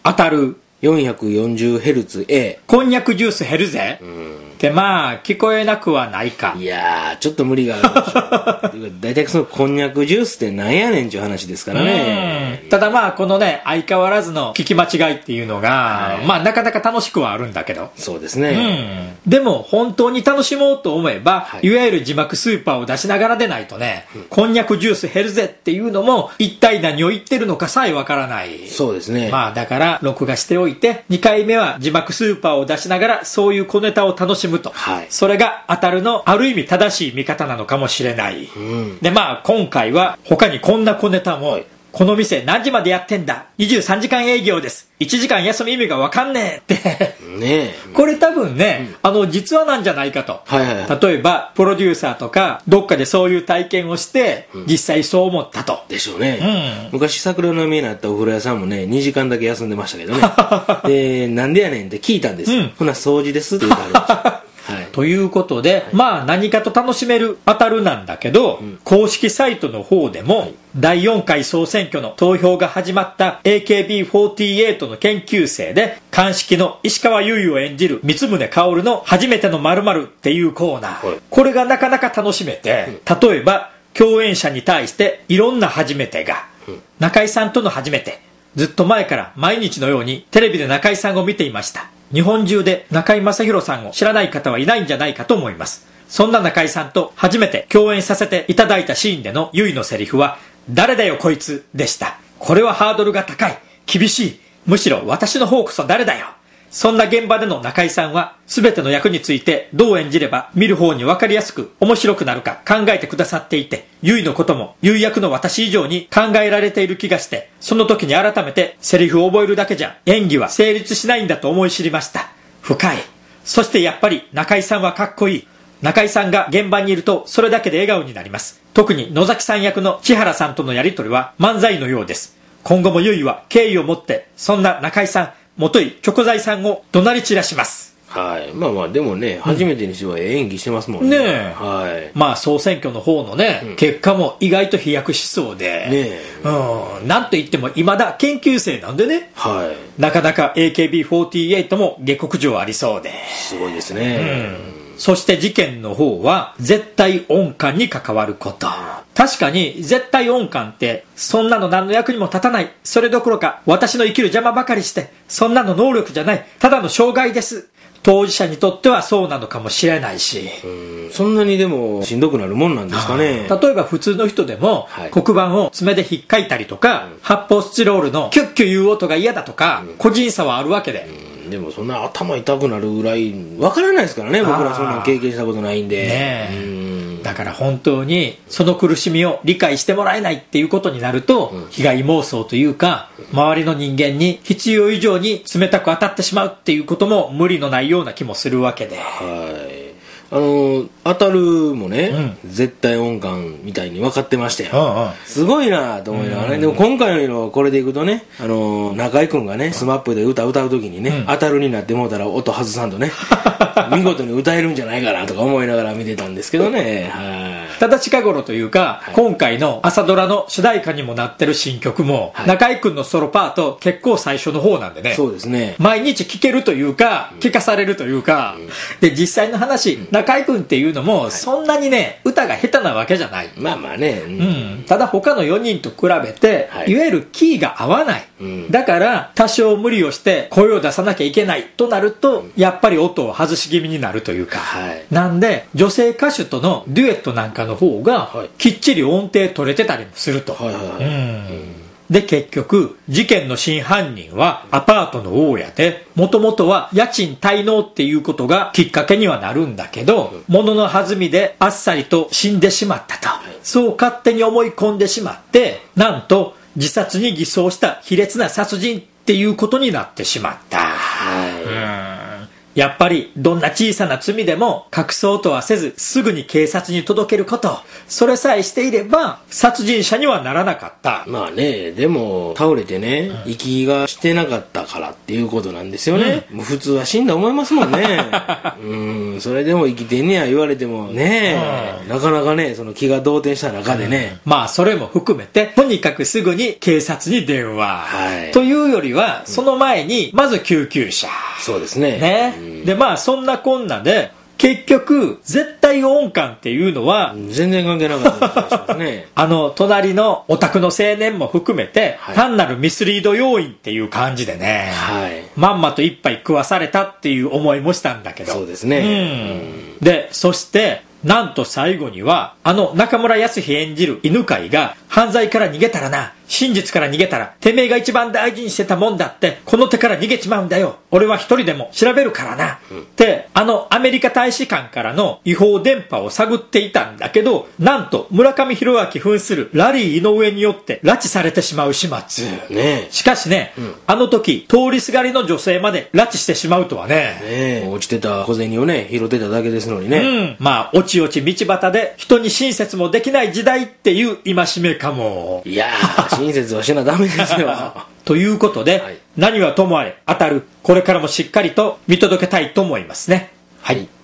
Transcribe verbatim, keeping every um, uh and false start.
当たるよんひゃくよんじゅうヘルツエーこんにゃくジュース減るぜ、 うん、 ってまあ聞こえなくはないか。 いやーちょっと無理があるでしょだいたいそのこんにゃくジュースってなんやねんちゅう話ですからね。 ただまあこのね相変わらずの聞き間違いっていうのが、はい、まあなかなか楽しくはあるんだけど。 そうですね、 うん、でも本当に楽しもうと思えば、はい、いわゆる字幕スーパーを出しながらでないとね、うん、こんにゃくジュース減るぜっていうのも一体何を言ってるのかさえわからない。 そうですね。 まあだから録画しておいてにかいめは字幕スーパーを出しながらそういう小ネタを楽しむと、はい、それが当たるのある意味正しい見方なのかもしれない、うん、でまあ今回は他にこんな小ネタも、はい、この店何時までやってんだにじゅうさんじかん営業ですいちじかん休み意味がわかんねえってねえこれ多分ね、うん、あの実話なんじゃないかと、はいはいはい、例えばプロデューサーとかどっかでそういう体験をして、うん、実際そう思ったとでしょうね、うん、昔桜の宮にあったお風呂屋さんもねにじかんだけ休んでましたけどねでなんでやねんって聞いたんです、うん、ほな掃除ですって言ってありましたはい、 ということで、はい、まあ何かと楽しめる当たるなんだけど、うん、公式サイトの方でも、はい、だいよんかい総選挙の投票が始まった エーケービーフォーティーエイト の研究生で鑑識の石川優衣を演じる三宗薫の初めての〇〇っていうコーナー、はい、これがなかなか楽しめて、うん、例えば共演者に対していろんな初めてが、うん、中井さんとの初めてずっと前から毎日のようにテレビで中井さんを見ていました。日本中で中井正広さんを知らない方はいないんじゃないかと思います。そんな中井さんと初めて共演させていただいたシーンでのゆいのセリフは誰だよこいつでした。これはハードルが高い、厳しい、むしろ私の方こそ誰だよ。そんな現場での中井さんは全ての役についてどう演じれば見る方に分かりやすく面白くなるか考えてくださっていて、ゆいのこともゆい役の私以上に考えられている気がして、その時に改めてセリフを覚えるだけじゃ演技は成立しないんだと思い知りました。深い。そしてやっぱり中井さんはかっこいい。中井さんが現場にいるとそれだけで笑顔になります。特に野崎さん役の千原さんとのやりとりは漫才のようです。今後もゆいは敬意を持ってそんな中井さん、元井チョコザイさんを怒鳴り散らします。 はい。まあまあでもね、初めてにしては演技してますもんね。 ねえ。はい。まあ総選挙の方のね、うん、結果も意外と飛躍しそうで。ねえ。うん。なんと言っても未だ研究生なんでね。はい。なかなか エーケービーフォーティーエイト も下克上ありそうで。 すごいですね。 うん。そして事件の方は絶対音感に関わること。確かに絶対音感ってそんなの何の役にも立たない。それどころか私の生きる邪魔ばかりして、そんなの能力じゃない。ただの障害です。当事者にとってはそうなのかもしれないし、 うん、そんなにでもしんどくなるもんなんですかね。 例えば普通の人でも、はい、黒板を爪で引っかいたりとか、うん、発泡スチロールのキュッキュいう音が嫌だとか、うん、個人差はあるわけで、 うん、でもそんな頭痛くなるぐらいわからないですからね。僕らそんな経験したことないんで、ねえ、うん、だから本当にその苦しみを理解してもらえないっていうことになると、うん、被害妄想というか、周りの人間に必要以上に冷たく当たってしまうっていうことも無理のないような気もするわけで、はい。 あの当たるもね、うん、絶対音感みたいに分かってましたよ、うんうん、すごいなと思いながらね、うん、でも今回のこれでいくとね、あの中居君がねスマップで歌歌う時にね、うん、当たるになってもうたら音外さんとね見事に歌えるんじゃないかなとか思いながら見てたんですけどね、はい。 ただ近頃というか、はい、今回の朝ドラの主題歌にもなってる新曲も、はい、中居君のソロパート結構最初の方なんでね、 そうですね、 毎日聴けるというか、うん、聴かされるというか、うん、で実際の話、うん、中居君っていうのも、はい、そんなにね歌が下手なわけじゃない。 まあまあね、 うんうん、ただ他のよにんと比べて、はい、いわゆるキーが合わない、うん、だから多少無理をして声を出さなきゃいけないとなると、うん、やっぱり音を外し気味になるというか、はい、なんで女性歌手とのデュエットなんかの方が、はい、きっちり音程取れてたりもすると、はいはいはい、うん、で結局事件の真犯人はアパートの大家で、もともとは家賃滞納っていうことがきっかけにはなるんだけど、うん、物の弾みであっさりと死んでしまったと、はい、そう勝手に思い込んでしまって、なんと自殺に偽装した卑劣な殺人っていうことになってしまった、はい、うん、やっぱりどんな小さな罪でも隠そうとはせずすぐに警察に届けること、それさえしていれば殺人者にはならなかった。 まあね、でも倒れてね、うん、息がしてなかったからっていうことなんですよね、うん、もう普通は死んだ思いますもんねうんそれでも生きてんねや言われてもね、うん、なかなかねその気が動転した中でね、 うん、まあそれも含めてとにかくすぐに警察に電話、はい、というよりはその前にまず救急車、 うん、そうですねね、うん、でまあそんなこんなで結局絶対音感っていうのは全然関係なかった気がしますねあの隣のお宅の青年も含めて、はい、単なるミスリード要因っていう感じでね、はい、まんまと一杯食わされたっていう思いもしたんだけどそうですね、 うん、でそしてなんと最後にはあの中村康日演じる犬飼が犯罪から逃げたらな真実から逃げたらてめえが一番大事にしてたもんだってこの手から逃げちまうんだよ俺は一人でも調べるからな、うん、ってあのアメリカ大使館からの違法電波を探っていたんだけどなんと村上弘明扮するラリー井上によって拉致されてしまう始末、ね、しかしね、うん、あの時通りすがりの女性まで拉致してしまうとはね、 ね落ちてた小銭をね拾ってただけですのにね、 うん、まあおちおち道端で人に親切もできない時代っていう戒めかもいやー親切はしなダメですよということで、はい、何はともあれ当たるこれからもしっかりと見届けたいと思いますね。はい。